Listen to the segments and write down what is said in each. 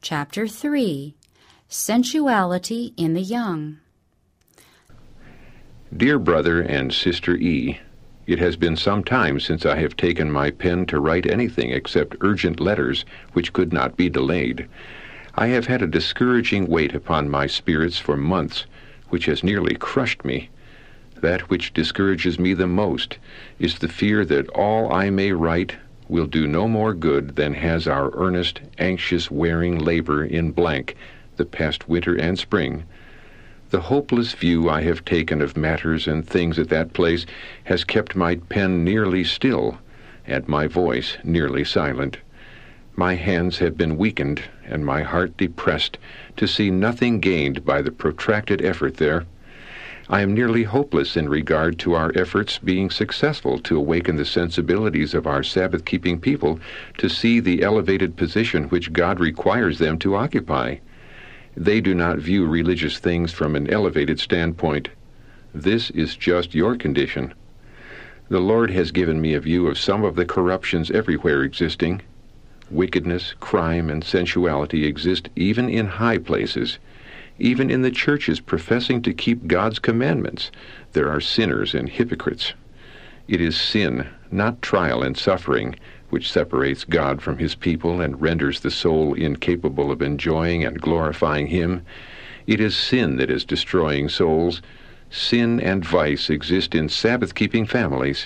Chapter 3. Sensuality in the Young. Dear Brother and Sister E., it has been some time since I have taken my pen to write anything except urgent letters which could not be delayed. I have had a discouraging weight upon my spirits for months, which has nearly crushed me. That which discourages me the most is the fear that all I may write will do no more good than has our earnest, anxious, wearing labor in blank the past winter and spring. The hopeless view I have taken of matters and things at that place has kept my pen nearly still, and my voice nearly silent. My hands have been weakened, and my heart depressed, to see nothing gained by the protracted effort there. I am nearly hopeless in regard to our efforts being successful to awaken the sensibilities of our Sabbath-keeping people to see the elevated position which God requires them to occupy. They do not view religious things from an elevated standpoint. This is just your condition. The Lord has given me a view of some of the corruptions everywhere existing. Wickedness, crime, and sensuality exist even in high places. Even in the churches professing to keep God's commandments, there are sinners and hypocrites. It is sin, not trial and suffering, which separates God from his people and renders the soul incapable of enjoying and glorifying him. It is sin that is destroying souls. Sin and vice exist in Sabbath-keeping families.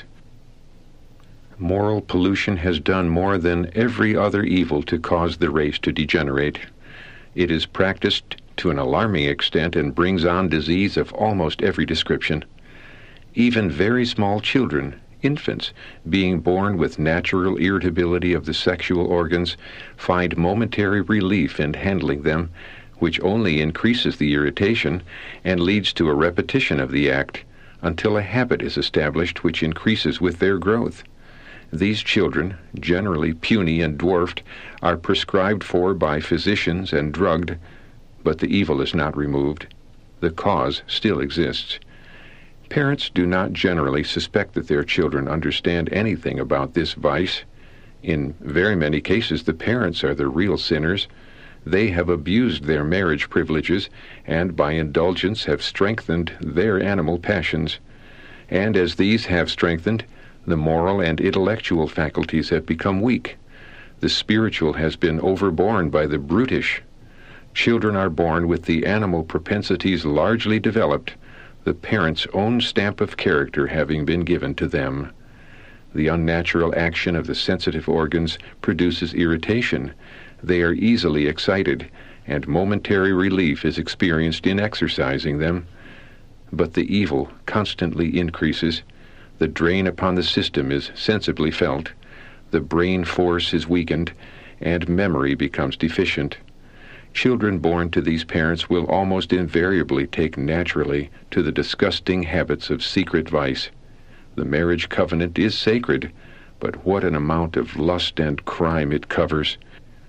Moral pollution has done more than every other evil to cause the race to degenerate. It is practiced to an alarming extent and brings on disease of almost every description. Even very small children, infants, being born with natural irritability of the sexual organs, find momentary relief in handling them, which only increases the irritation and leads to a repetition of the act until a habit is established which increases with their growth. These children, generally puny and dwarfed, are prescribed for by physicians and drugged, but the evil is not removed. The cause still exists. Parents do not generally suspect that their children understand anything about this vice. In very many cases, the parents are the real sinners. They have abused their marriage privileges and by indulgence have strengthened their animal passions. And as these have strengthened, the moral and intellectual faculties have become weak. The spiritual has been overborne by the brutish. Children are born with the animal propensities largely developed, the parents' own stamp of character having been given to them. The unnatural action of the sensitive organs produces irritation. They are easily excited, and momentary relief is experienced in exercising them. But the evil constantly increases. The drain upon the system is sensibly felt. The brain force is weakened, and memory becomes deficient. Children born to these parents will almost invariably take naturally to the disgusting habits of secret vice. The marriage covenant is sacred, but what an amount of lust and crime it covers.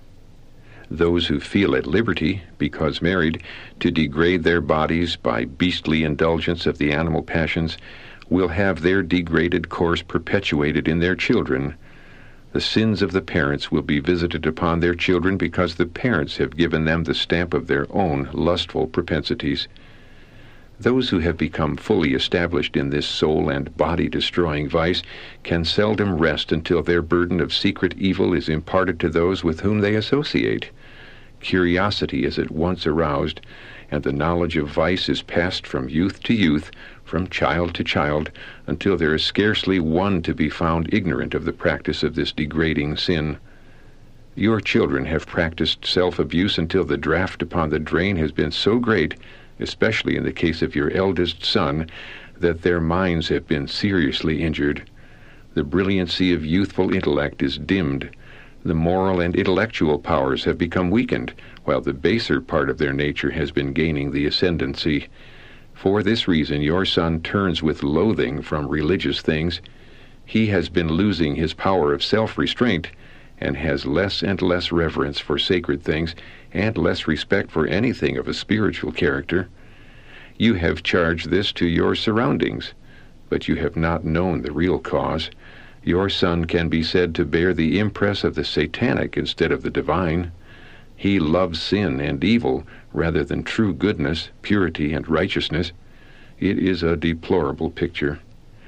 Those who feel at liberty, because married, to degrade their bodies by beastly indulgence of the animal passions will have their degraded course perpetuated in their children. The sins of the parents will be visited upon their children because the parents have given them the stamp of their own lustful propensities. Those who have become fully established in this soul and body-destroying vice can seldom rest until their burden of secret evil is imparted to those with whom they associate. Curiosity is at once aroused, and the knowledge of vice is passed from youth to youth, from child to child, until there is scarcely one to be found ignorant of the practice of this degrading sin. Your children have practiced self-abuse until the draft upon the drain has been so great, especially in the case of your eldest son, that their minds have been seriously injured. The brilliancy of youthful intellect is dimmed. The moral and intellectual powers have become weakened, while the baser part of their nature has been gaining the ascendancy. For this reason your son turns with loathing from religious things. He has been losing his power of self-restraint, and has less and less reverence for sacred things, and less respect for anything of a spiritual character. You have charged this to your surroundings, but you have not known the real cause. Your son can be said to bear the impress of the satanic instead of the divine. He loves sin and evil rather than true goodness, purity, and righteousness. It is a deplorable picture.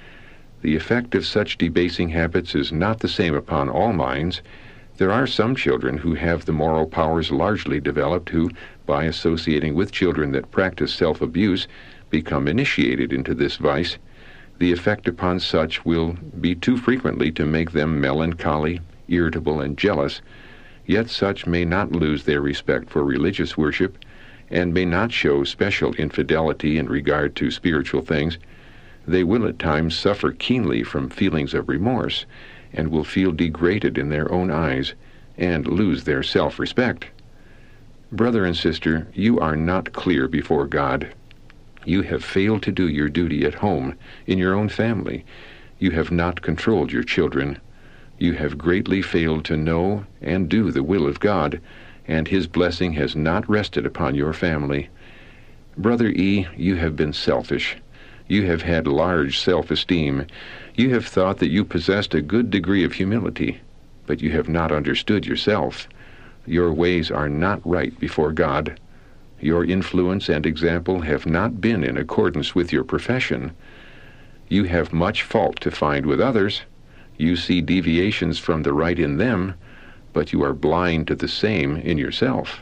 The effect of such debasing habits is not the same upon all minds. There are some children who have the moral powers largely developed who, by associating with children that practice self-abuse, become initiated into this vice. The effect upon such will be too frequently to make them melancholy, irritable, and jealous, yet such may not lose their respect for religious worship, and may not show special infidelity in regard to spiritual things. They will at times suffer keenly from feelings of remorse, and will feel degraded in their own eyes, and lose their self-respect. Brother and sister, you are not clear before God. You have failed to do your duty at home, in your own family. You have not controlled your children. You have greatly failed to know and do the will of God, and His blessing has not rested upon your family. Brother E., you have been selfish. You have had large self-esteem. You have thought that you possessed a good degree of humility, but you have not understood yourself. Your ways are not right before God. Your influence and example have not been in accordance with your profession. You have much fault to find with others. You see deviations from the right in them, but you are blind to the same in yourself.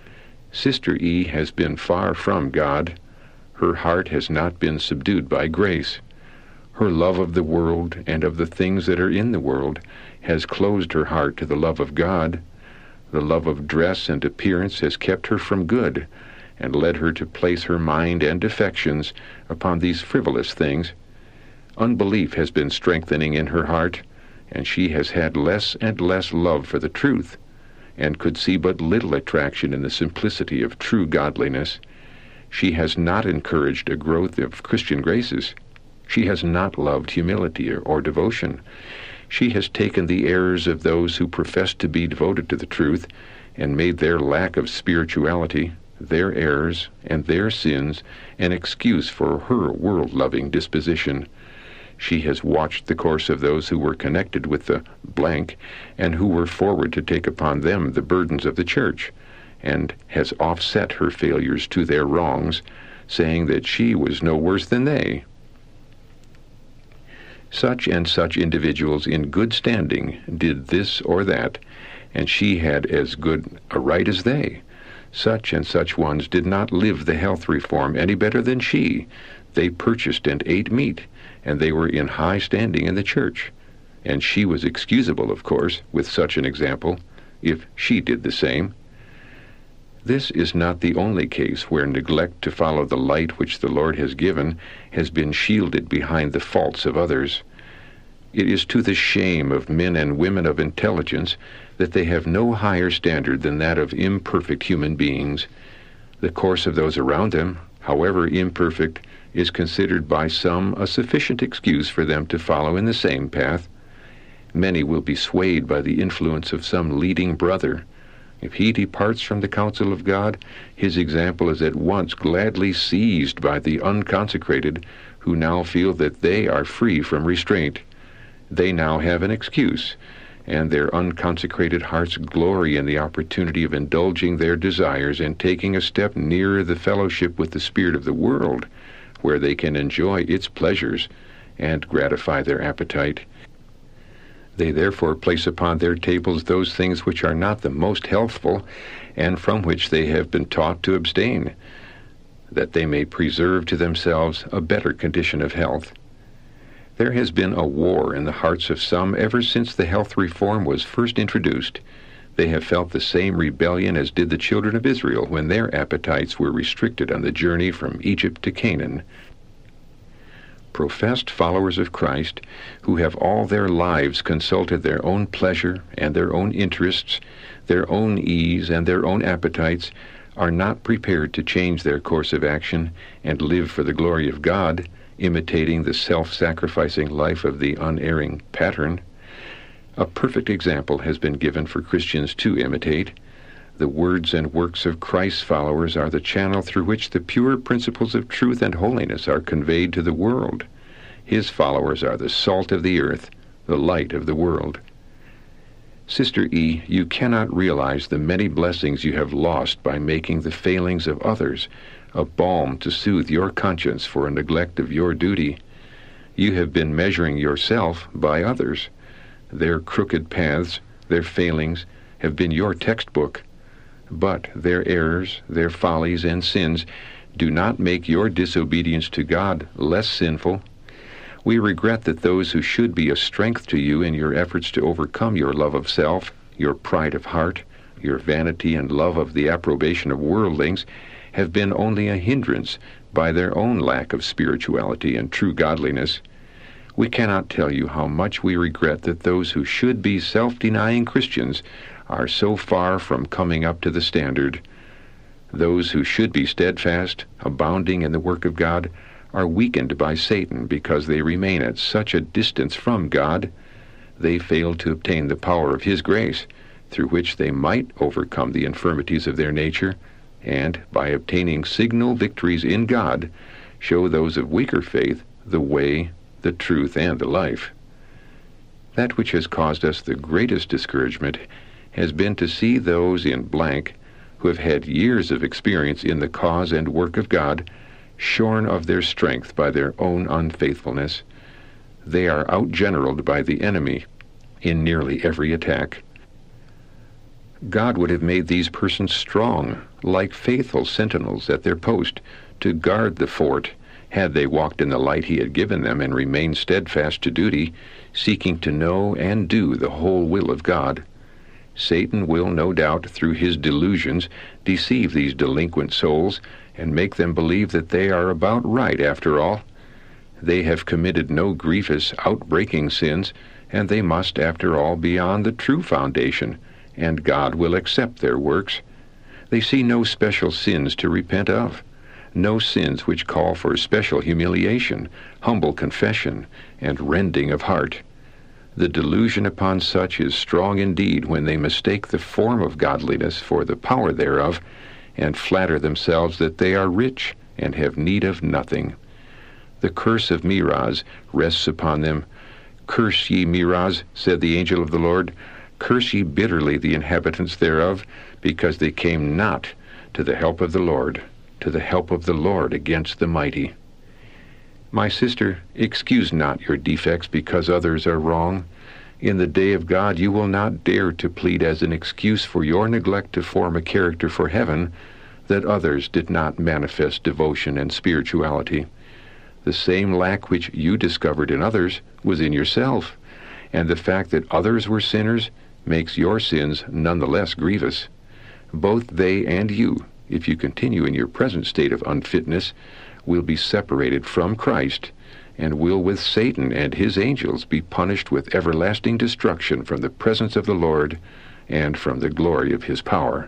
Sister E. has been far from God. Her heart has not been subdued by grace. Her love of the world and of the things that are in the world has closed her heart to the love of God. The love of dress and appearance has kept her from good, and led her to place her mind and affections upon these frivolous things. Unbelief has been strengthening in her heart, and she has had less and less love for the truth, and could see but little attraction in the simplicity of true godliness. She has not encouraged a growth of Christian graces. She has not loved humility or devotion. She has taken the errors of those who profess to be devoted to the truth, and made their lack of spirituality, their errors, and their sins an excuse for her world-loving disposition. She has watched the course of those who were connected with the blank, and who were forward to take upon them the burdens of the church, and has offset her failures to their wrongs, saying that she was no worse than they. Such and such individuals in good standing did this or that, and she had as good a right as they. Such and such ones did not live the health reform any better than she. They purchased and ate meat, and they were in high standing in the church. And she was excusable, of course, with such an example, if she did the same. This is not the only case where neglect to follow the light which the Lord has given has been shielded behind the faults of others. It is to the shame of men and women of intelligence that they have no higher standard than that of imperfect human beings. The course of those around them, however imperfect, is considered by some a sufficient excuse for them to follow in the same path. Many will be swayed by the influence of some leading brother. If he departs from the counsel of God, his example is at once gladly seized by the unconsecrated, who now feel that they are free from restraint. They now have an excuse, and their unconsecrated hearts glory in the opportunity of indulging their desires and taking a step nearer the fellowship with the spirit of the world, where they can enjoy its pleasures and gratify their appetite. They therefore place upon their tables those things which are not the most healthful, and from which they have been taught to abstain, that they may preserve to themselves a better condition of health. There has been a war in the hearts of some ever since the health reform was first introduced. They have felt the same rebellion as did the children of Israel when their appetites were restricted on the journey from Egypt to Canaan. Professed followers of Christ, who have all their lives consulted their own pleasure and their own interests, their own ease and their own appetites, are not prepared to change their course of action and live for the glory of God, imitating the self-sacrificing life of the unerring pattern. A perfect example has been given for Christians to imitate. The words and works of Christ's followers are the channel through which the pure principles of truth and holiness are conveyed to the world. His followers are the salt of the earth, the light of the world. Sister E., you cannot realize the many blessings you have lost by making the failings of others a balm to soothe your conscience for a neglect of your duty. You have been measuring yourself by others. Their crooked paths, their failings, have been your textbook. But their errors, their follies and sins do not make your disobedience to God less sinful. We regret that those who should be a strength to you in your efforts to overcome your love of self, your pride of heart, your vanity and love of the approbation of worldlings, have been only a hindrance by their own lack of spirituality and true godliness. We cannot tell you how much we regret that those who should be self-denying Christians are so far from coming up to the standard. Those who should be steadfast, abounding in the work of God, are weakened by Satan because they remain at such a distance from God. They fail to obtain the power of His grace, through which they might overcome the infirmities of their nature, and, by obtaining signal victories in God, show those of weaker faith the way, the truth, and the life. That which has caused us the greatest discouragement has been to see those in blank who have had years of experience in the cause and work of God shorn of their strength by their own unfaithfulness. They are outgeneraled by the enemy in nearly every attack. God would have made these persons strong, like faithful sentinels at their post, to guard the fort, had they walked in the light He had given them and remained steadfast to duty, seeking to know and do the whole will of God. Satan will, no doubt, through his delusions, deceive these delinquent souls and make them believe that they are about right after all. They have committed no grievous, outbreaking sins, and they must, after all, be on the true foundation, and God will accept their works. They see no special sins to repent of, no sins which call for special humiliation, humble confession, and rending of heart. The delusion upon such is strong indeed when they mistake the form of godliness for the power thereof, and flatter themselves that they are rich and have need of nothing. The curse of Meroz rests upon them. Curse ye Meroz, said the angel of the Lord. Curse ye bitterly the inhabitants thereof, because they came not to the help of the Lord, to the help of the Lord against the mighty. My sister, excuse not your defects because others are wrong. In the day of God you will not dare to plead as an excuse for your neglect to form a character for heaven that others did not manifest devotion and spirituality. The same lack which you discovered in others was in yourself, and the fact that others were sinners makes your sins none the less grievous. Both they and you, if you continue in your present state of unfitness, will be separated from Christ, and will with Satan and his angels be punished with everlasting destruction from the presence of the Lord and from the glory of His power.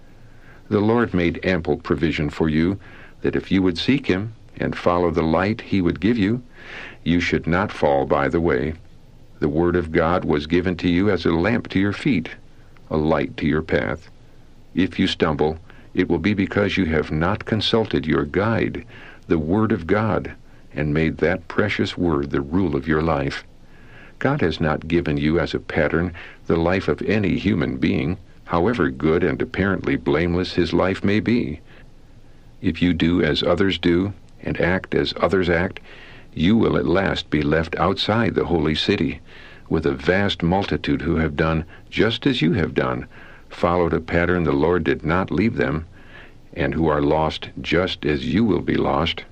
The Lord made ample provision for you, that if you would seek Him and follow the light He would give you, you should not fall by the way. The Word of God was given to you as a lamp to your feet, a light to your path. If you stumble, it will be because you have not consulted your guide, the Word of God, and made that precious Word the rule of your life. God has not given you as a pattern the life of any human being, however good and apparently blameless his life may be. If you do as others do, and act as others act, you will at last be left outside the holy city, with a vast multitude who have done just as you have done, followed a pattern the Lord did not leave them, and who are lost just as you will be lost.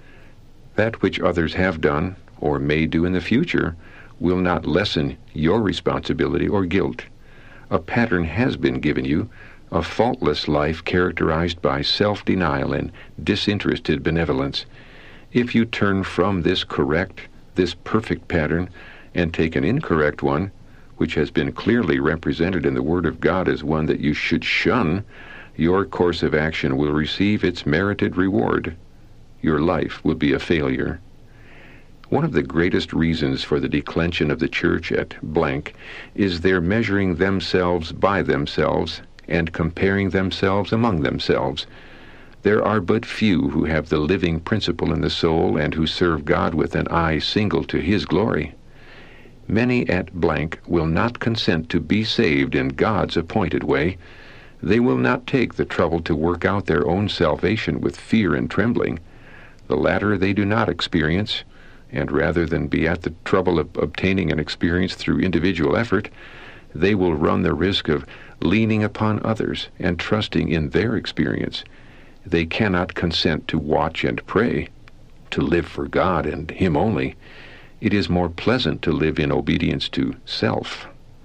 That which others have done, or may do in the future, will not lessen your responsibility or guilt. A pattern has been given you, a faultless life characterized by self-denial and disinterested benevolence. If you turn from this correct, this perfect pattern, and take an incorrect one, which has been clearly represented in the Word of God as one that you should shun, your course of action will receive its merited reward. Your life will be a failure. One of the greatest reasons for the declension of the church at blank is their measuring themselves by themselves and comparing themselves among themselves. There are but few who have the living principle in the soul and who serve God with an eye single to His glory. Many at blank will not consent to be saved in God's appointed way. They will not take the trouble to work out their own salvation with fear and trembling. The latter they do not experience, and rather than be at the trouble of obtaining an experience through individual effort, they will run the risk of leaning upon others and trusting in their experience. They cannot consent to watch and pray, to live for God and Him only. It is more pleasant to live in obedience to self.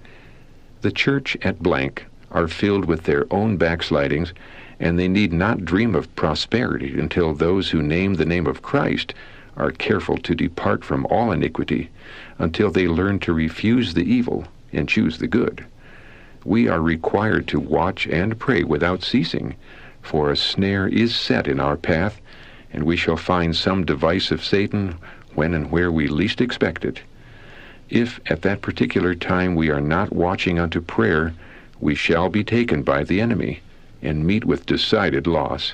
The church at blank are filled with their own backslidings, and they need not dream of prosperity until those who name the name of Christ are careful to depart from all iniquity, until they learn to refuse the evil and choose the good. We are required to watch and pray without ceasing, for a snare is set in our path, and we shall find some device of Satan when and where we least expect it. If at that particular time we are not watching unto prayer, we shall be taken by the enemy and meet with decided loss.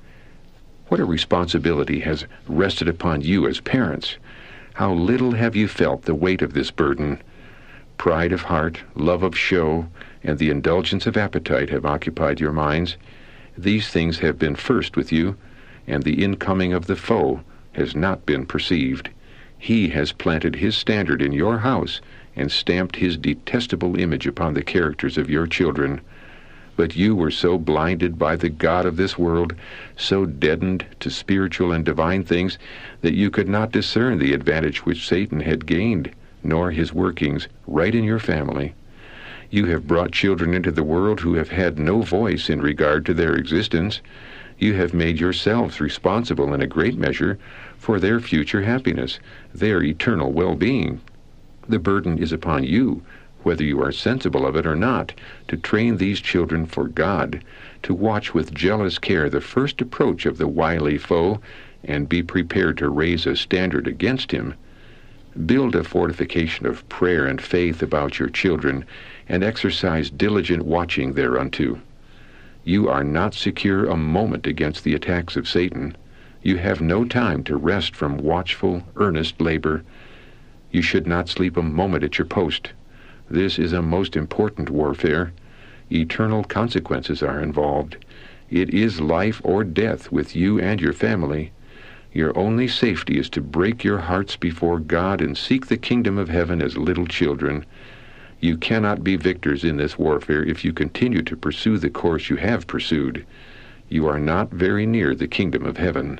What a responsibility has rested upon you as parents. How little have you felt the weight of this burden. Pride of heart, love of show, and the indulgence of appetite have occupied your minds. These things have been first with you, and the incoming of the foe has not been perceived. He has planted his standard in your house and stamped his detestable image upon the characters of your children. But you were so blinded by the god of this world, so deadened to spiritual and divine things, that you could not discern the advantage which Satan had gained, nor his workings, right in your family. You have brought children into the world who have had no voice in regard to their existence. You have made yourselves responsible in a great measure for their future happiness, their eternal well-being. The burden is upon you, whether you are sensible of it or not, to train these children for God, to watch with jealous care the first approach of the wily foe, and be prepared to raise a standard against him. Build a fortification of prayer and faith about your children, and exercise diligent watching thereunto. You are not secure a moment against the attacks of Satan. You have no time to rest from watchful, earnest labor. You should not sleep a moment at your post. This is a most important warfare. Eternal consequences are involved. It is life or death with you and your family. Your only safety is to break your hearts before God and seek the kingdom of heaven as little children. You cannot be victors in this warfare if you continue to pursue the course you have pursued. You are not very near the kingdom of heaven.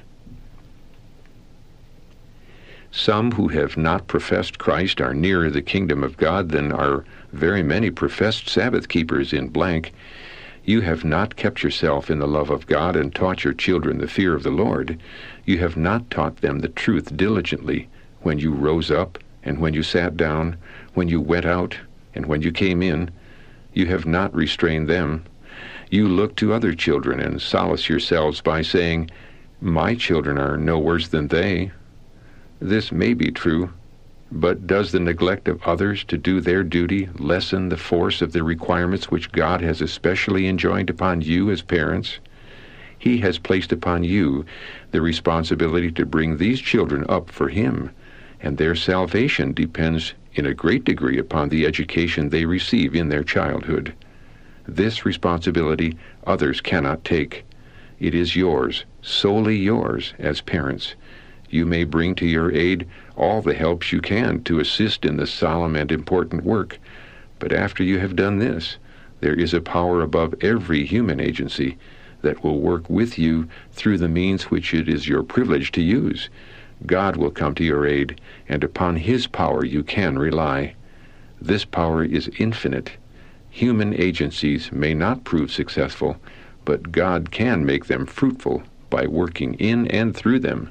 Some who have not professed Christ are nearer the kingdom of God than are very many professed Sabbath keepers in blank. You have not kept yourself in the love of God and taught your children the fear of the Lord. You have not taught them the truth diligently when you rose up and when you sat down, when you went out and when you came in. You have not restrained them. You look to other children and solace yourselves by saying, "My children are no worse than they." This may be true, but does the neglect of others to do their duty lessen the force of the requirements which God has especially enjoined upon you as parents? He has placed upon you the responsibility to bring these children up for Him, and their salvation depends in a great degree upon the education they receive in their childhood. This responsibility others cannot take. It is yours, solely yours, as parents. You may bring to your aid all the helps you can to assist in the solemn and important work, but after you have done this, there is a power above every human agency that will work with you through the means which it is your privilege to use. God will come to your aid, and upon His power you can rely. This power is infinite. Human agencies may not prove successful, but God can make them fruitful by working in and through them.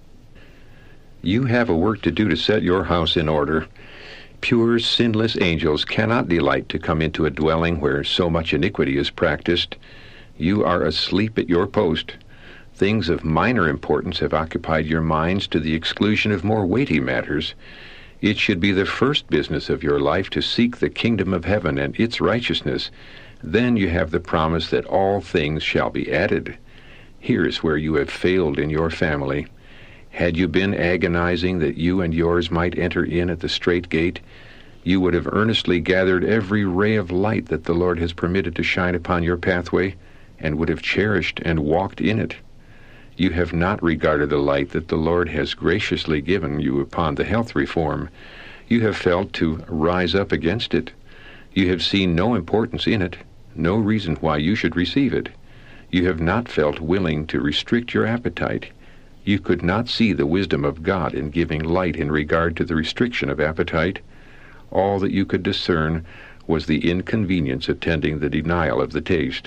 You have a work to do to set your house in order. Pure, sinless angels cannot delight to come into a dwelling where so much iniquity is practiced. You are asleep at your post. Things of minor importance have occupied your minds to the exclusion of more weighty matters. It should be the first business of your life to seek the kingdom of heaven and its righteousness. Then you have the promise that all things shall be added. Here is where you have failed in your family. Had you been agonizing that you and yours might enter in at the strait gate, you would have earnestly gathered every ray of light that the Lord has permitted to shine upon your pathway, and would have cherished and walked in it. You have not regarded the light that the Lord has graciously given you upon the health reform. You have felt to rise up against it. You have seen no importance in it, no reason why you should receive it. You have not felt willing to restrict your appetite. You could not see the wisdom of God in giving light in regard to the restriction of appetite. All that you could discern was the inconvenience attending the denial of the taste.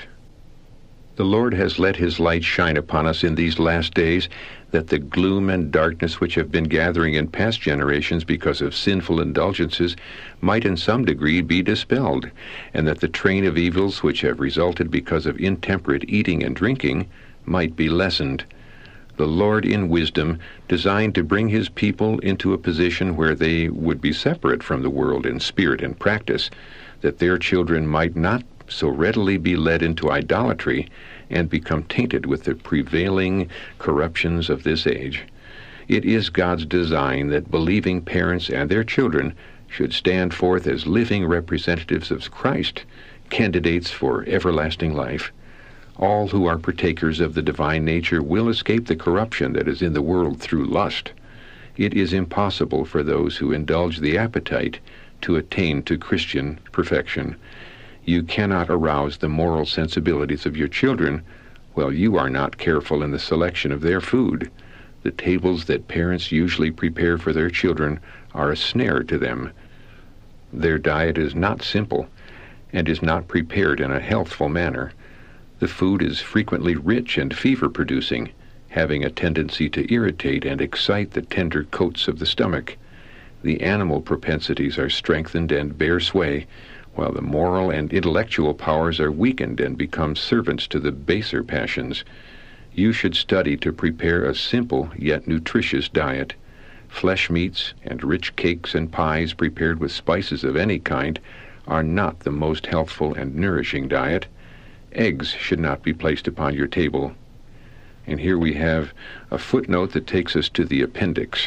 The Lord has let his light shine upon us in these last days, that the gloom and darkness which have been gathering in past generations because of sinful indulgences might in some degree be dispelled, and that the train of evils which have resulted because of intemperate eating and drinking might be lessened. The Lord in wisdom designed to bring his people into a position where they would be separate from the world in spirit and practice, that their children might not so readily be led into idolatry and become tainted with the prevailing corruptions of this age. It is God's design that believing parents and their children should stand forth as living representatives of Christ, candidates for everlasting life. All who are partakers of the divine nature will escape the corruption that is in the world through lust. It is impossible for those who indulge the appetite to attain to Christian perfection. You cannot arouse the moral sensibilities of your children while you are not careful in the selection of their food. The tables that parents usually prepare for their children are a snare to them. Their diet is not simple and is not prepared in a healthful manner. The food is frequently rich and fever-producing, having a tendency to irritate and excite the tender coats of the stomach. The animal propensities are strengthened and bear sway, while the moral and intellectual powers are weakened and become servants to the baser passions. You should study to prepare a simple yet nutritious diet. Flesh meats and rich cakes and pies prepared with spices of any kind are not the most healthful and nourishing diet. Eggs should not be placed upon your table. And here we have a footnote that takes us to the appendix.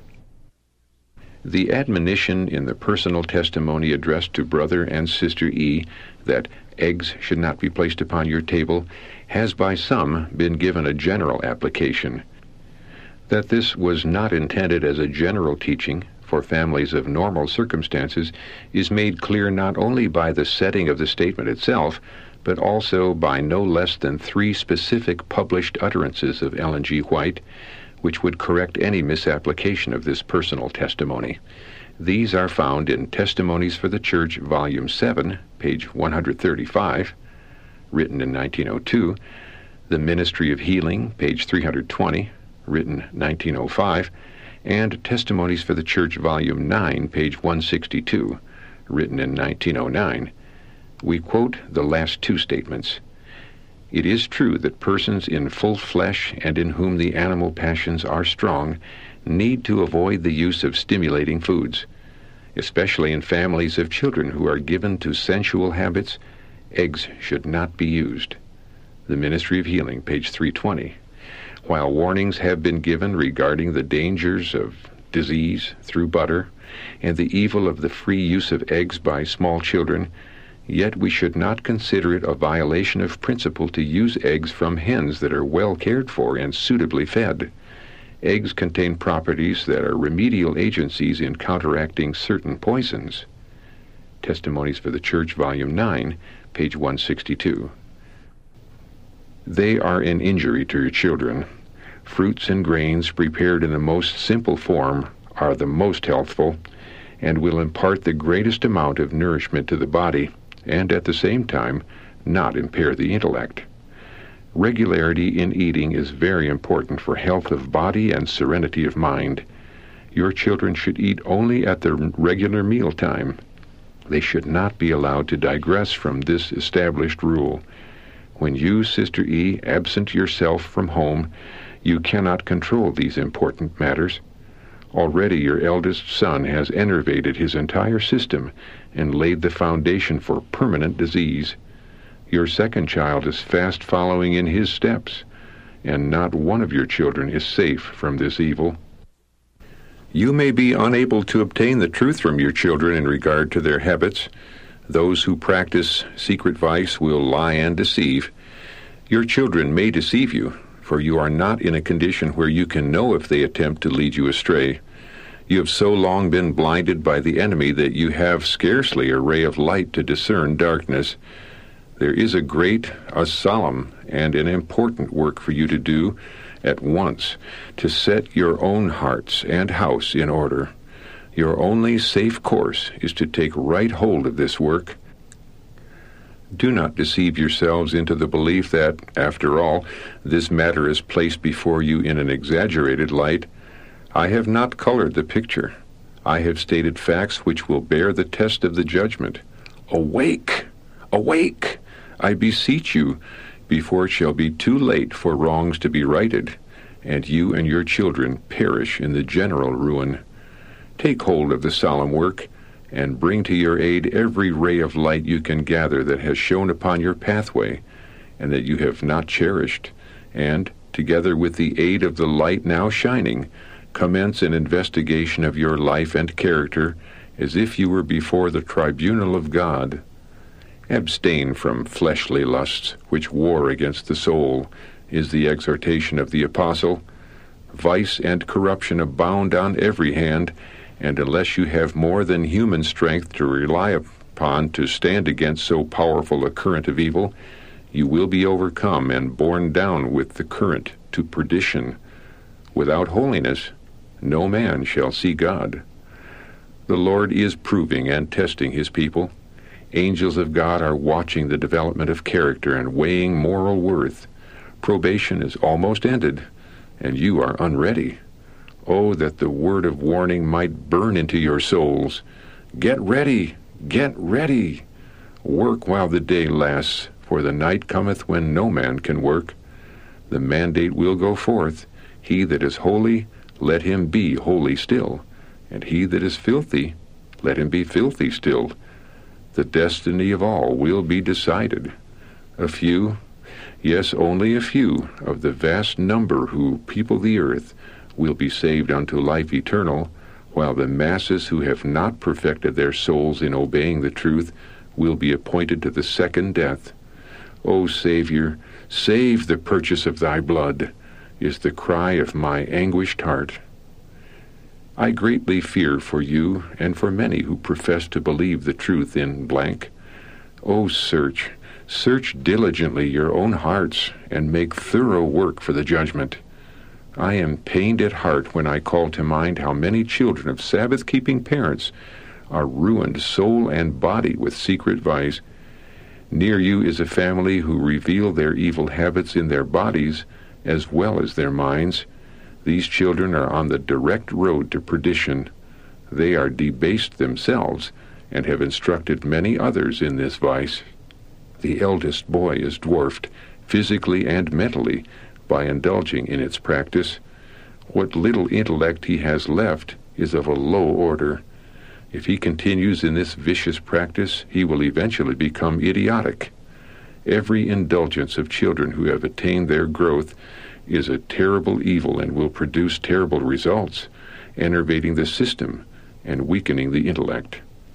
The admonition in the personal testimony addressed to Brother and Sister E. that eggs should not be placed upon your table has by some been given a general application. That this was not intended as a general teaching for families of normal circumstances is made clear not only by the setting of the statement itself, but also by no less than 3 specific published utterances of Ellen G. White, which would correct any misapplication of this personal testimony. These are found in Testimonies for the Church, Volume 7, page 135, written in 1902, The Ministry of Healing, page 320, written 1905, and Testimonies for the Church, Volume 9, page 162, written in 1909. We quote the last 2 statements. It is true that persons in full flesh and in whom the animal passions are strong need to avoid the use of stimulating foods. Especially in families of children who are given to sensual habits, eggs should not be used. The Ministry of Healing, page 320. While warnings have been given regarding the dangers of disease through butter and the evil of the free use of eggs by small children, yet we should not consider it a violation of principle to use eggs from hens that are well cared for and suitably fed. Eggs contain properties that are remedial agencies in counteracting certain poisons. Testimonies for the Church, Volume 9, page 162. They are an injury to your children. Fruits and grains prepared in the most simple form are the most healthful and will impart the greatest amount of nourishment to the body, and at the same time not impair the intellect. Regularity in eating is very important for health of body and serenity of mind. Your children should eat only at the regular meal time. They should not be allowed to digress from this established rule. When you, Sister E., absent yourself from home, you cannot control these important matters. Already your eldest son has enervated his entire system and laid the foundation for permanent disease. Your second child is fast following in his steps, and not one of your children is safe from this evil. You may be unable to obtain the truth from your children in regard to their habits. Those who practice secret vice will lie and deceive. Your children may deceive you, for you are not in a condition where you can know if they attempt to lead you astray. You have so long been blinded by the enemy that you have scarcely a ray of light to discern darkness. There is a great, a solemn, and an important work for you to do at once, to set your own hearts and house in order. Your only safe course is to take right hold of this work. Do not deceive yourselves into the belief that, after all, this matter is placed before you in an exaggerated light. I have not colored the picture. I have stated facts which will bear the test of the judgment. Awake! Awake! I beseech you, before it shall be too late for wrongs to be righted, and you and your children perish in the general ruin. Take hold of the solemn work, and bring to your aid every ray of light you can gather that has shone upon your pathway, and that you have not cherished, and, together with the aid of the light now shining, commence an investigation of your life and character, as if you were before the tribunal of God. Abstain from fleshly lusts, which war against the soul, is the exhortation of the apostle. Vice and corruption abound on every hand, and unless you have more than human strength to rely upon to stand against so powerful a current of evil, you will be overcome and borne down with the current to perdition. Without holiness, no man shall see God. The Lord is proving and testing his people. Angels of God are watching the development of character and weighing moral worth. Probation is almost ended, and you are unready. Oh, that the word of warning might burn into your souls. Get ready! Get ready! Work while the day lasts, for the night cometh when no man can work. The mandate will go forth. He that is holy, let him be holy still, and he that is filthy, let him be filthy still. The destiny of all will be decided. A few, yes, only a few, of the vast number who people the earth will be saved unto life eternal, while the masses who have not perfected their souls in obeying the truth will be appointed to the second death. O Savior, save the purchase of thy blood, is the cry of my anguished heart. I greatly fear for you and for many who profess to believe the truth in blank. O search diligently your own hearts, and make thorough work for the judgment. I am pained at heart when I call to mind how many children of Sabbath-keeping parents are ruined soul and body with secret vice. Near you is a family who reveal their evil habits in their bodies as well as their minds. These children are on the direct road to perdition. They are debased themselves and have instructed many others in this vice. The eldest boy is dwarfed, physically and mentally, by indulging in its practice. What little intellect he has left is of a low order. If he continues in this vicious practice, he will eventually become idiotic. Every indulgence of children who have attained their growth is a terrible evil and will produce terrible results, enervating the system and weakening the intellect.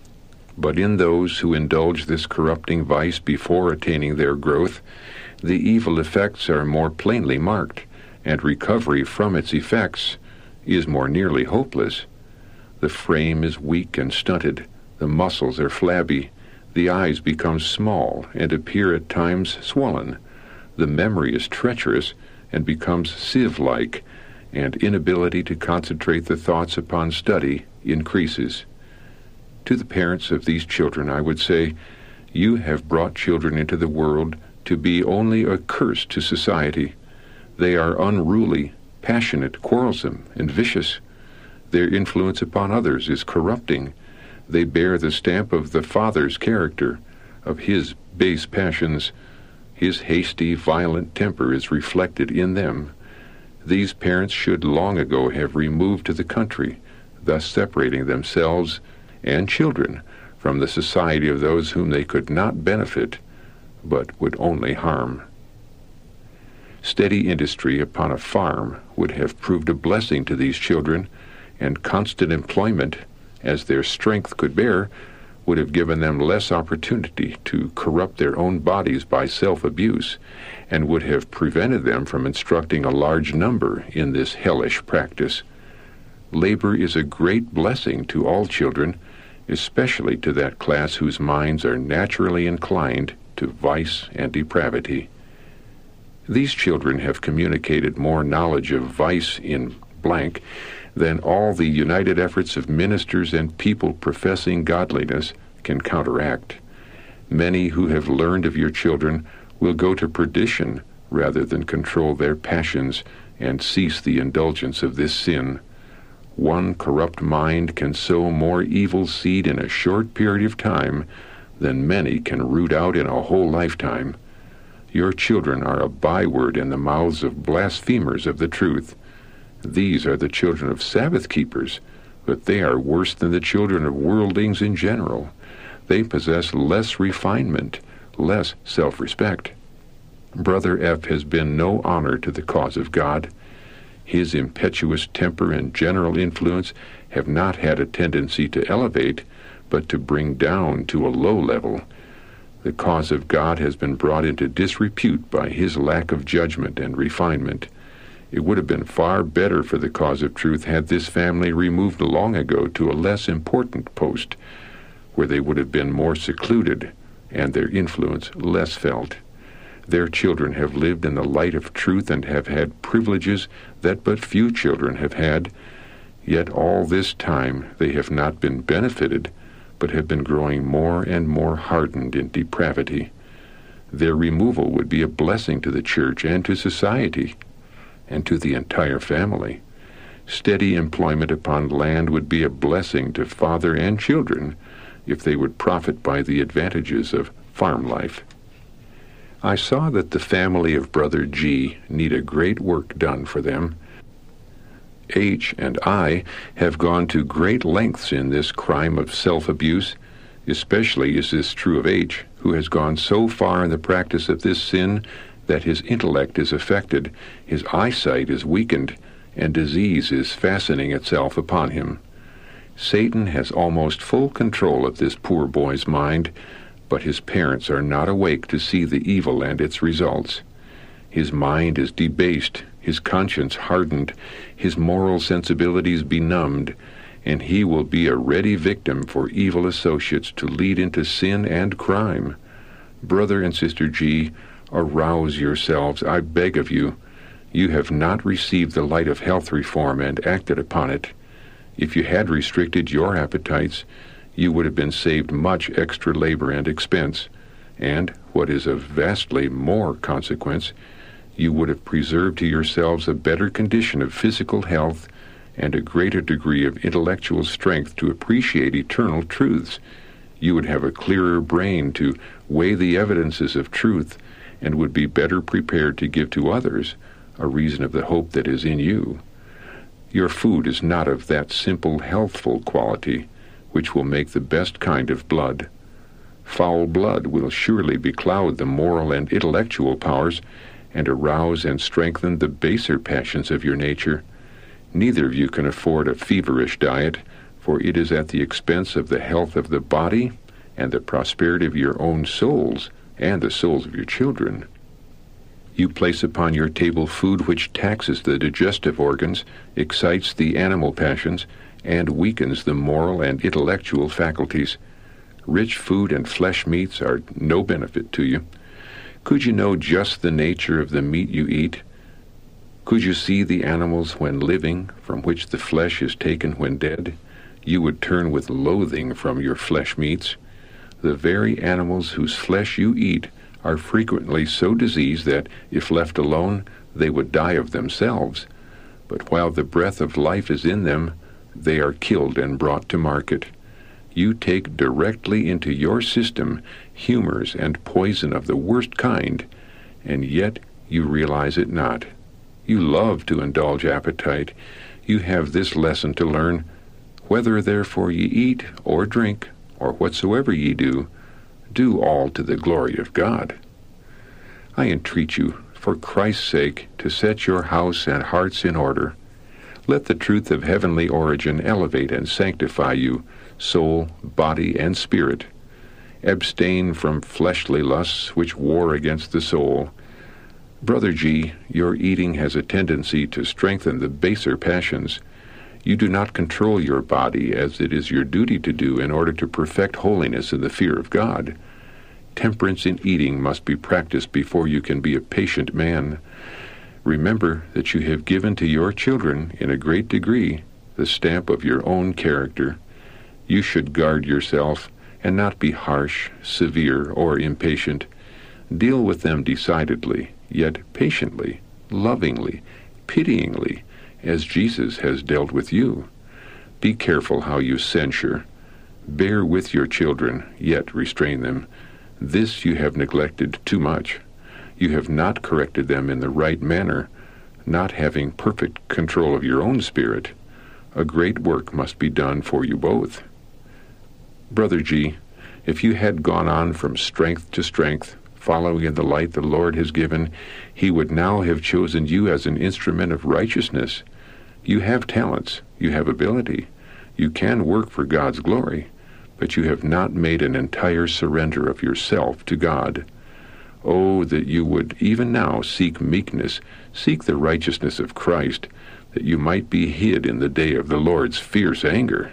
But in those who indulge this corrupting vice before attaining their growth, the evil effects are more plainly marked, and recovery from its effects is more nearly hopeless. The frame is weak and stunted, the muscles are flabby, the eyes become small and appear at times swollen, the memory is treacherous and becomes sieve-like, and inability to concentrate the thoughts upon study increases. To the parents of these children I would say, you have brought children into the world to be only a curse to society. They are unruly, passionate, quarrelsome, and vicious. Their influence upon others is corrupting. They bear the stamp of the father's character, of his base passions. His hasty, violent temper is reflected in them. These parents should long ago have removed to the country, thus separating themselves and children from the society of those whom they could not benefit, but would only harm. Steady industry upon a farm would have proved a blessing to these children, and constant employment, as their strength could bear, would have given them less opportunity to corrupt their own bodies by self-abuse, and would have prevented them from instructing a large number in this hellish practice. Labor is a great blessing to all children, especially to that class whose minds are naturally inclined to vice and depravity. These children have communicated more knowledge of vice in blank than all the united efforts of ministers and people professing godliness can counteract. Many who have learned of your children will go to perdition rather than control their passions and cease the indulgence of this sin. One corrupt mind can sow more evil seed in a short period of time than many can root out in a whole lifetime. Your children are a byword in the mouths of blasphemers of the truth. These are the children of Sabbath keepers, but they are worse than the children of worldlings in general. They possess less refinement, less self-respect. Brother F. has been no honor to the cause of God. His impetuous temper and general influence have not had a tendency to elevate, but to bring down to a low level. The cause of God has been brought into disrepute by his lack of judgment and refinement. It would have been far better for the cause of truth had this family removed long ago to a less important post, where they would have been more secluded and their influence less felt. Their children have lived in the light of truth and have had privileges that but few children have had, yet all this time they have not been benefited, but have been growing more and more hardened in depravity. Their removal would be a blessing to the church and to society, and to the entire family. Steady employment upon land would be a blessing to father and children if they would profit by the advantages of farm life. I saw that the family of Brother G need a great work done for them. H and I have gone to great lengths in this crime of self-abuse. Especially is this true of H, who has gone so far in the practice of this sin that his intellect is affected, his eyesight is weakened, and disease is fastening itself upon him. Satan has almost full control of this poor boy's mind, but his parents are not awake to see the evil and its results. His mind is debased, his conscience hardened, his moral sensibilities benumbed, and he will be a ready victim for evil associates to lead into sin and crime. Brother and Sister G, arouse yourselves, I beg of you. You have not received the light of health reform and acted upon it. If you had restricted your appetites, you would have been saved much extra labor and expense, and, what is of vastly more consequence, you would have preserved to yourselves a better condition of physical health and a greater degree of intellectual strength to appreciate eternal truths. You would have a clearer brain to weigh the evidences of truth and would be better prepared to give to others a reason of the hope that is in you. Your food is not of that simple, healthful quality which will make the best kind of blood. Foul blood will surely becloud the moral and intellectual powers and arouse and strengthen the baser passions of your nature. Neither of you can afford a feverish diet, for it is at the expense of the health of the body and the prosperity of your own souls and the souls of your children. You place upon your table food which taxes the digestive organs, excites the animal passions, and weakens the moral and intellectual faculties. Rich food and flesh meats are no benefit to you. Could you know just the nature of the meat you eat? Could you see the animals when living, from which the flesh is taken when dead? You would turn with loathing from your flesh meats. The very animals whose flesh you eat are frequently so diseased that, if left alone, they would die of themselves. But while the breath of life is in them, they are killed and brought to market. You take directly into your system humors and poison of the worst kind, and yet you realize it not. You love to indulge appetite. You have this lesson to learn: whether therefore ye eat or drink, or whatsoever ye do, do all to the glory of God. I entreat you, for Christ's sake, to set your house and hearts in order. Let the truth of heavenly origin elevate and sanctify you, soul, body, and spirit. Abstain from fleshly lusts which war against the soul. Brother G, your eating has a tendency to strengthen the baser passions. You do not control your body as it is your duty to do in order to perfect holiness in the fear of God. Temperance in eating must be practiced before you can be a patient man. Remember that you have given to your children, in a great degree, the stamp of your own character. You should guard yourself and not be harsh, severe, or impatient. Deal with them decidedly, yet patiently, lovingly, pityingly, as Jesus has dealt with you. Be careful how you censure. Bear with your children, yet restrain them. This you have neglected too much. You have not corrected them in the right manner, not having perfect control of your own spirit. A great work must be done for you both. Brother G, if you had gone on from strength to strength, following in the light the Lord has given, he would now have chosen you as an instrument of righteousness. You have talents, you have ability, you can work for God's glory, but you have not made an entire surrender of yourself to God. Oh, that you would even now seek meekness, seek the righteousness of Christ, that you might be hid in the day of the Lord's fierce anger.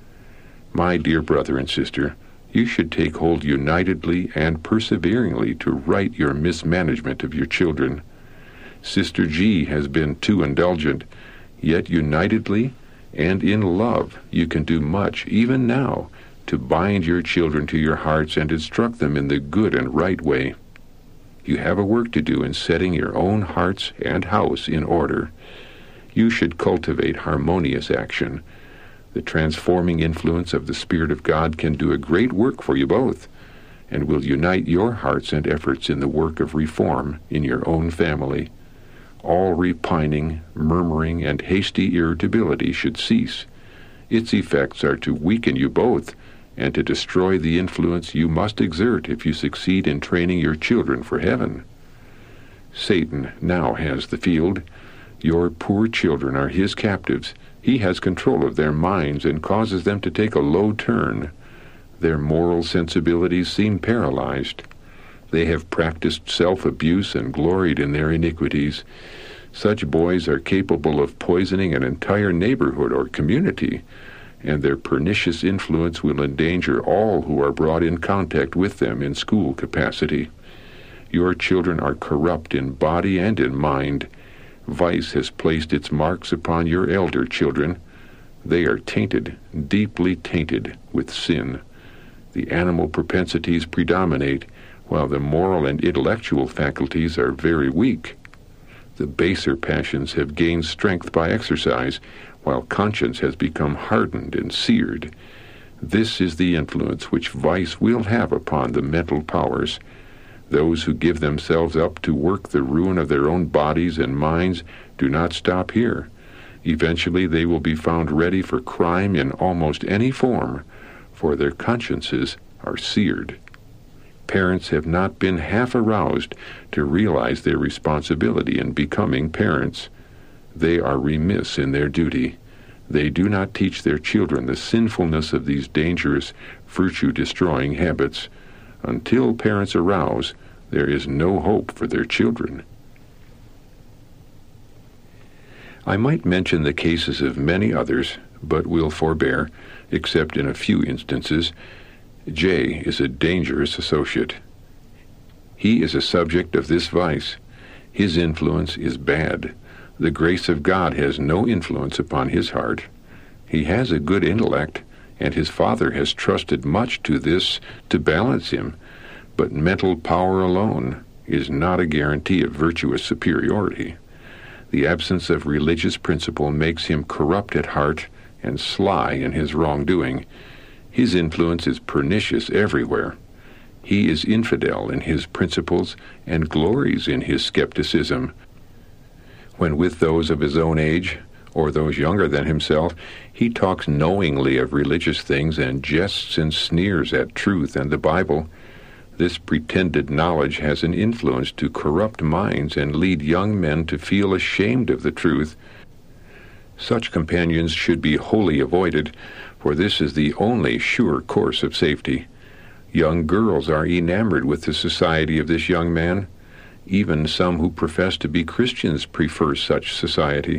My dear brother and sister, you should take hold unitedly and perseveringly to right your mismanagement of your children. Sister G has been too indulgent, yet unitedly and in love you can do much, even now, to bind your children to your hearts and instruct them in the good and right way. You have a work to do in setting your own hearts and house in order. You should cultivate harmonious action. The transforming influence of the Spirit of God can do a great work for you both, and will unite your hearts and efforts in the work of reform in your own family. All repining, murmuring, and hasty irritability should cease. Its effects are to weaken you both, and to destroy the influence you must exert if you succeed in training your children for heaven. Satan now has the field. Your poor children are his captives. He has control of their minds and causes them to take a low turn. Their moral sensibilities seem paralyzed. They have practiced self-abuse and gloried in their iniquities. Such boys are capable of poisoning an entire neighborhood or community, and their pernicious influence will endanger all who are brought in contact with them in school capacity. Your children are corrupt in body and in mind. Vice has placed its marks upon your elder children. They are tainted, deeply tainted with sin. The animal propensities predominate, while the moral and intellectual faculties are very weak. The baser passions have gained strength by exercise, while conscience has become hardened and seared. This is the influence which vice will have upon the mental powers. Those who give themselves up to work the ruin of their own bodies and minds do not stop here. Eventually they will be found ready for crime in almost any form, for their consciences are seared. Parents have not been half aroused to realize their responsibility in becoming parents. They are remiss in their duty. They do not teach their children the sinfulness of these dangerous, virtue-destroying habits. Until parents arouse, there is no hope for their children. I might mention the cases of many others, but will forbear, except in a few instances. J is a dangerous associate. He is a subject of this vice. His influence is bad. The grace of God has no influence upon his heart. He has a good intellect, and his father has trusted much to this to balance him, but mental power alone is not a guarantee of virtuous superiority. The absence of religious principle makes him corrupt at heart and sly in his wrongdoing. His influence is pernicious everywhere. He is infidel in his principles and glories in his skepticism. When with those of his own age, or those younger than himself, he talks knowingly of religious things and jests and sneers at truth and the Bible. This pretended knowledge has an influence to corrupt minds and lead young men to feel ashamed of the truth. Such companions should be wholly avoided, for this is the only sure course of safety. Young girls are enamored with the society of this young man. Even some who profess to be Christians prefer such society.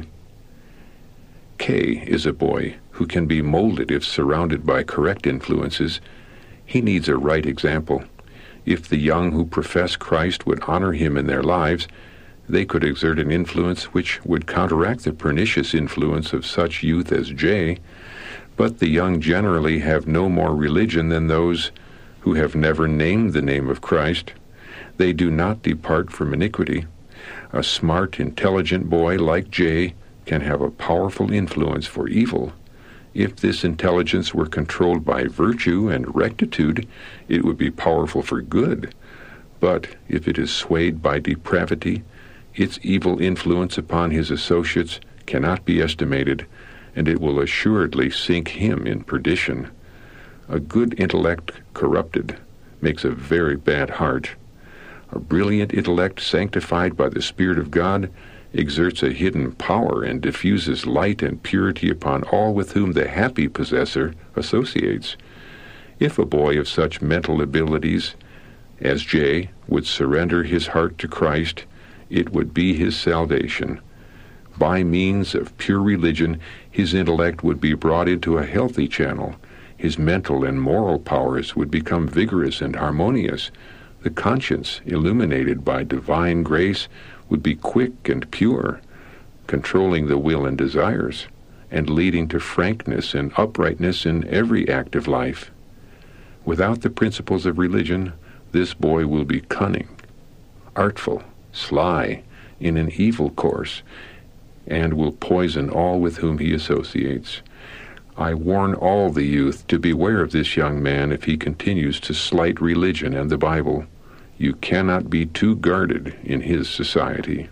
K is a boy who can be molded if surrounded by correct influences. He needs a right example. If the young who profess Christ would honor him in their lives, they could exert an influence which would counteract the pernicious influence of such youth as J. But the young generally have no more religion than those who have never named the name of Christ. They do not depart from iniquity. A smart, intelligent boy like J can have a powerful influence for evil. If this intelligence were controlled by virtue and rectitude, it would be powerful for good. But if it is swayed by depravity, its evil influence upon his associates cannot be estimated, and it will assuredly sink him in perdition. A good intellect corrupted makes a very bad heart. A brilliant intellect sanctified by the Spirit of God exerts a hidden power and diffuses light and purity upon all with whom the happy possessor associates. If a boy of such mental abilities as J would surrender his heart to Christ, it would be his salvation. By means of pure religion, his intellect would be brought into a healthy channel. His mental and moral powers would become vigorous and harmonious. The conscience, illuminated by divine grace, would be quick and pure, controlling the will and desires, and leading to frankness and uprightness in every act of life. Without the principles of religion, this boy will be cunning, artful, sly, in an evil course, and will poison all with whom he associates. I warn all the youth to beware of this young man if he continues to slight religion and the Bible. You cannot be too guarded in his society.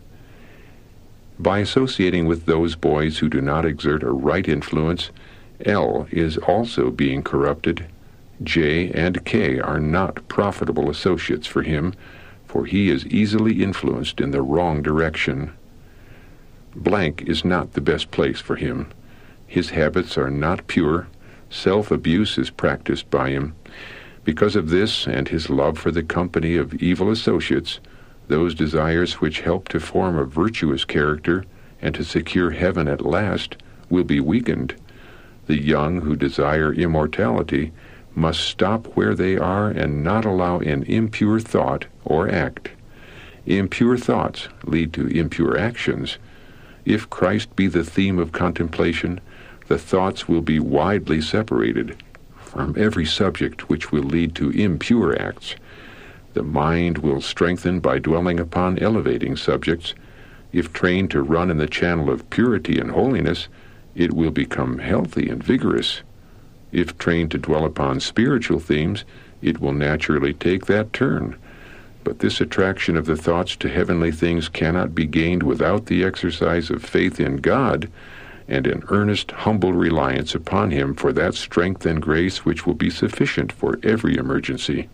By associating with those boys who do not exert a right influence, L is also being corrupted. J and K are not profitable associates for him, for he is easily influenced in the wrong direction. Blank is not the best place for him. His habits are not pure. Self-abuse is practiced by him. Because of this and his love for the company of evil associates, those desires which help to form a virtuous character and to secure heaven at last will be weakened. The young who desire immortality must stop where they are and not allow an impure thought or act. Impure thoughts lead to impure actions. If Christ be the theme of contemplation, the thoughts will be widely separated from every subject which will lead to impure acts. The mind will strengthen by dwelling upon elevating subjects. If trained to run in the channel of purity and holiness, it will become healthy and vigorous. If trained to dwell upon spiritual themes, it will naturally take that turn. But this attraction of the thoughts to heavenly things cannot be gained without the exercise of faith in God and an earnest, humble reliance upon Him for that strength and grace which will be sufficient for every emergency.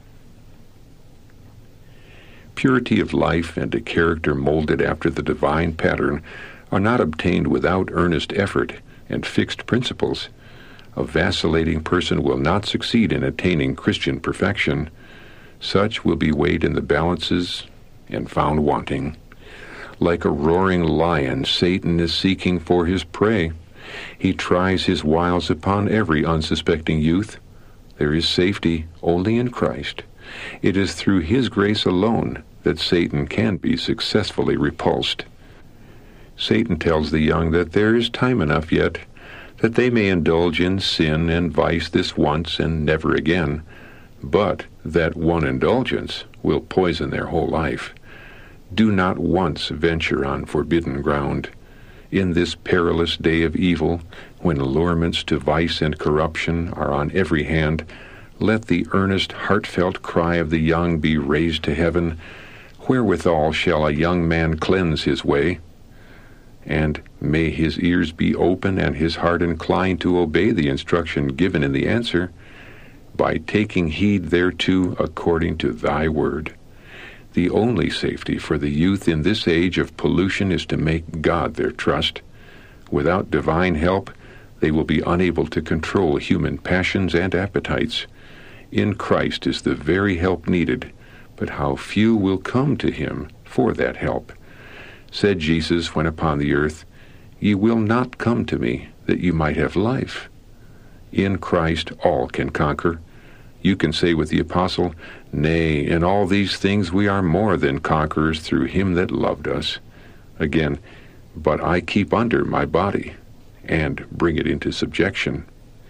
Purity of life and a character molded after the divine pattern are not obtained without earnest effort and fixed principles. A vacillating person will not succeed in attaining Christian perfection. Such will be weighed in the balances and found wanting. Like a roaring lion, Satan is seeking for his prey. He tries his wiles upon every unsuspecting youth. There is safety only in Christ. It is through His grace alone that Satan can be successfully repulsed. Satan tells the young that there is time enough yet, that they may indulge in sin and vice this once and never again, but that one indulgence will poison their whole life. Do not once venture on forbidden ground. In this perilous day of evil, when allurements to vice and corruption are on every hand, let the earnest, heartfelt cry of the young be raised to heaven, "Wherewithal shall a young man cleanse his way?" And may his ears be open and his heart inclined to obey the instruction given in the answer, "By taking heed thereto according to thy word." The only safety for the youth in this age of pollution is to make God their trust. Without divine help, they will be unable to control human passions and appetites. In Christ is the very help needed, but how few will come to him for that help. Said Jesus when upon the earth, "Ye will not come to me, that you might have life." In Christ all can conquer. You can say with the apostle, "Nay, in all these things we are more than conquerors through him that loved us." Again, "But I keep under my body, and bring it into subjection."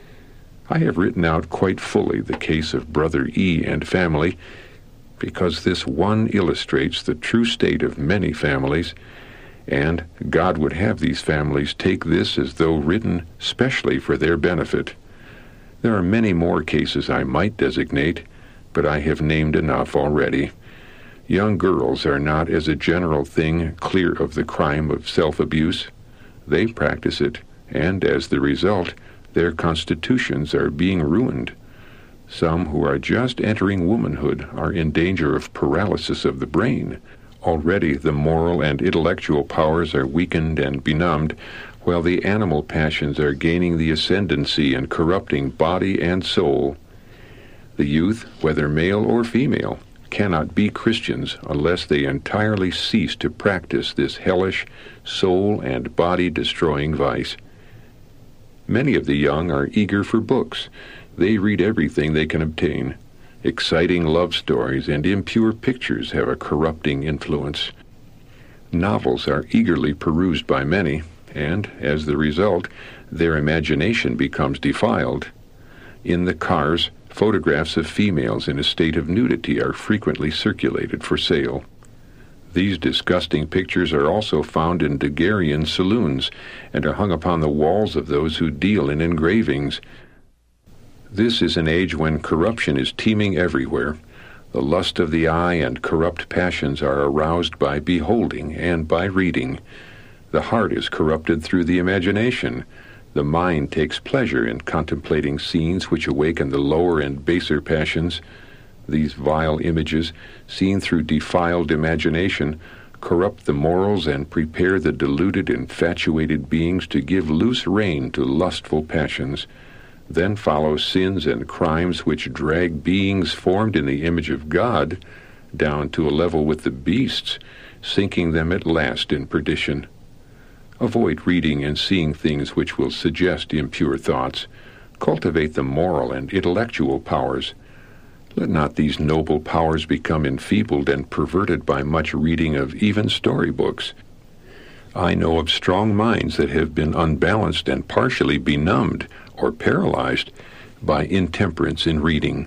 I have written out quite fully the case of Brother E. and family, because this one illustrates the true state of many families, and God would have these families take this as though written specially for their benefit. There are many more cases I might designate, but I have named enough already. Young girls are not, as a general thing, clear of the crime of self-abuse. They practice it, and as the result, their constitutions are being ruined. Some who are just entering womanhood are in danger of paralysis of the brain. Already the moral and intellectual powers are weakened and benumbed, while the animal passions are gaining the ascendancy and corrupting body and soul. The youth, whether male or female, cannot be Christians unless they entirely cease to practice this hellish, soul and body-destroying vice. Many of the young are eager for books. They read everything they can obtain. Exciting love stories and impure pictures have a corrupting influence. Novels are eagerly perused by many, and, as the result, their imagination becomes defiled. In the cars, photographs of females in a state of nudity are frequently circulated for sale. These disgusting pictures are also found in daguerrean saloons and are hung upon the walls of those who deal in engravings. This is an age when corruption is teeming everywhere. The lust of the eye and corrupt passions are aroused by beholding and by reading. The heart is corrupted through the imagination. The mind takes pleasure in contemplating scenes which awaken the lower and baser passions. These vile images, seen through defiled imagination, corrupt the morals and prepare the deluded, infatuated beings to give loose rein to lustful passions. Then follow sins and crimes which drag beings formed in the image of God down to a level with the beasts, sinking them at last in perdition. Avoid reading and seeing things which will suggest impure thoughts. Cultivate the moral and intellectual powers. Let not these noble powers become enfeebled and perverted by much reading of even storybooks. I know of strong minds that have been unbalanced and partially benumbed or paralyzed by intemperance in reading.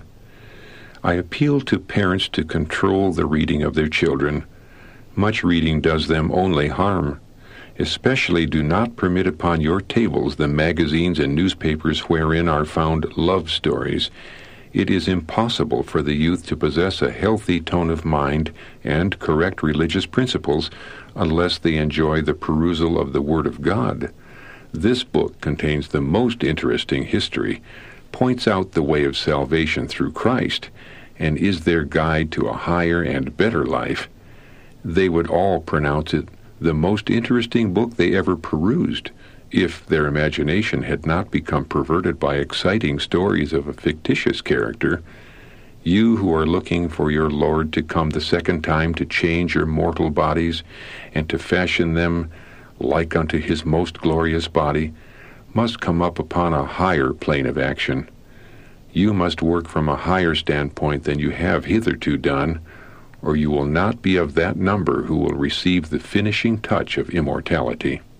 I appeal to parents to control the reading of their children. Much reading does them only harm. Especially do not permit upon your tables the magazines and newspapers wherein are found love stories. It is impossible for the youth to possess a healthy tone of mind and correct religious principles unless they enjoy the perusal of the Word of God. This book contains the most interesting history, points out the way of salvation through Christ, and is their guide to a higher and better life. They would all pronounce it the most interesting book they ever perused, if their imagination had not become perverted by exciting stories of a fictitious character. You who are looking for your Lord to come the second time to change your mortal bodies and to fashion them like unto his most glorious body, must come up upon a higher plane of action. You must work from a higher standpoint than you have hitherto done, or you will not be of that number who will receive the finishing touch of immortality.